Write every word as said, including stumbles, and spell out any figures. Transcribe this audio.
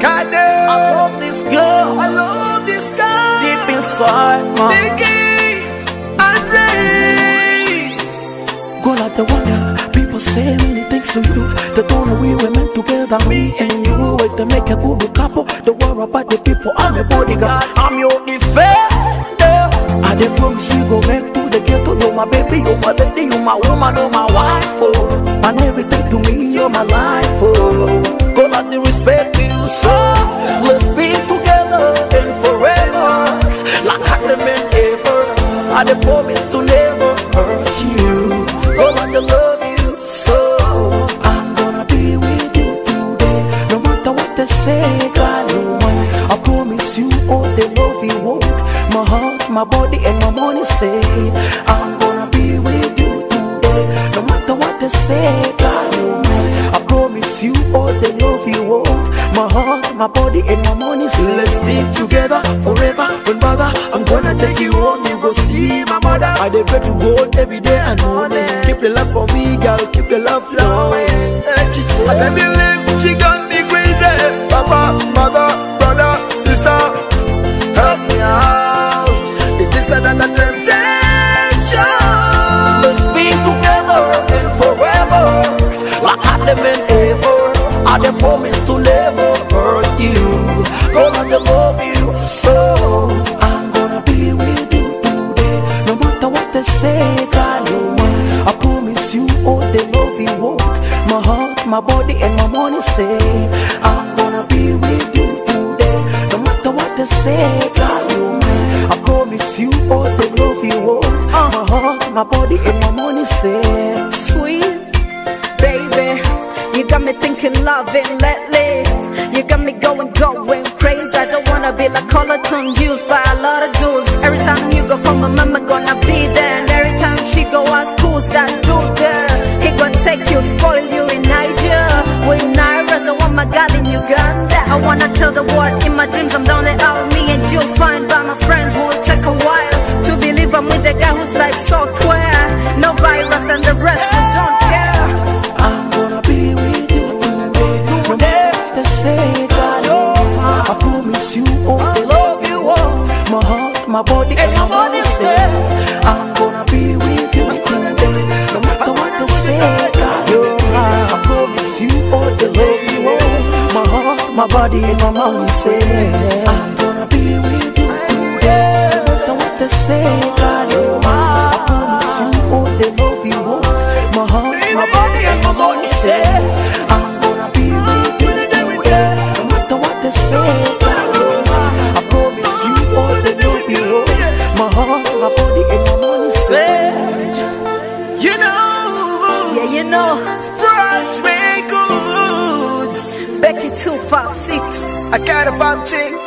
Cadê? I love this girl. I love this girl. Deep inside, man. Biggie, Andre. Girl, I the wonder. People say many things to you. They don't know we were meant together, me and you. Wait to make a good couple. Don't worry about the people. I'm a bodyguard. I'm your defender. I dey promise we go back to the ghetto. You're my baby, you're my lady, you're my woman, you're my wife, oh. And everything to me, you're my life, oh. Girl, I dey respect you, so let's be together and forever, like Adam and Eva. I dey promise to never hurt you. Girl, I dey love you, so I'm gonna be with you today. No matter what they say, God, you want. I promise you all the love you want. My heart, my body, and my money say I'm gonna be with you today. No matter what they say, God, you want. I promise you all the love you want. My heart, my body, and my money say let's stick together forever. Don't bother, I'm gonna take you home. You go see my mother. I dey pray to God every day and morning. Keep the love for me, girl. Keep the love flowing. I can't believe she got me crazy. Papa, mother, brother, sister, help me out. Is this another temptation? let's be together and forever, like Adam and Eva. I dey promise to never hurt you. Girl, I dey love you, so I'm gonna be with you today. No matter what they say, God, you want. I promise you all the love you want. My heart, my body, and my money say I'm gonna be with you today. No matter what they say, God, you want. I promise you all the love you want. My heart, my body, and my money say Sweet baby, you got me thinking loving lately. You got me going, going crazy. I don't wanna be like Colaton used by a lot of dudes. Every time you go come, my mama gonna be there. And every time she go ask who's that dude there, he gonna take you, spoil you in Niger. With Nairas, I want my girl in Uganda. I wanna tell the world in my dreams I'm down the aisle. Me and you'll find by my friends will take a while to believe I'm with the guy who's like software. No virus and the rest we don't care. I'm gonna be with you today. No matter what they say, God, I promise you all the love you want. My heart, my body, and my money say I'm gonna be with you today. No matter what they say, God, I promise you all the love you want. My heart, my body, and my money say I'm gonna be with you today. No matter what they say, God, I promise you all the love you want. My heart, my body, and my money say I'm gonna be with you today. No matter what they say, God, I promise you all the love you want. My heart, my body, and my money say You know, Yeah, you know, Splash Records. Becky two five six. I got a fam thing.